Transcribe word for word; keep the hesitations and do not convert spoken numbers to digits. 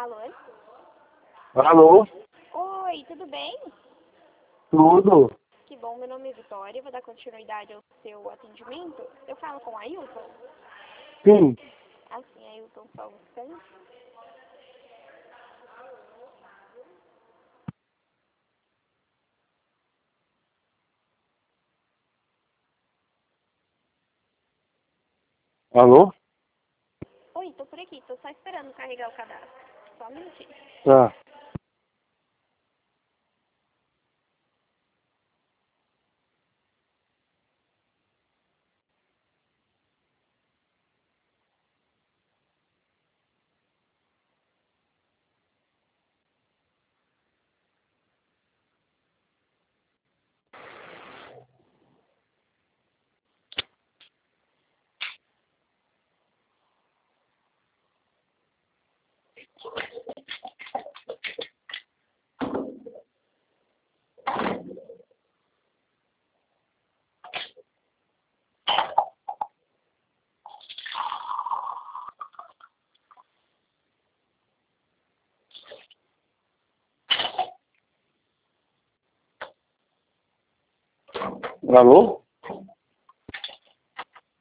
Alô? Alô? Oi, tudo bem? Tudo? Que bom, meu nome é Vitória, vou dar continuidade ao seu atendimento. Eu falo com a Ailton? Sim. Assim, Ailton, só um instante. Alô? Oi, tô por aqui, tô só esperando carregar o cadastro. Só um minutinho. Tá. Alô?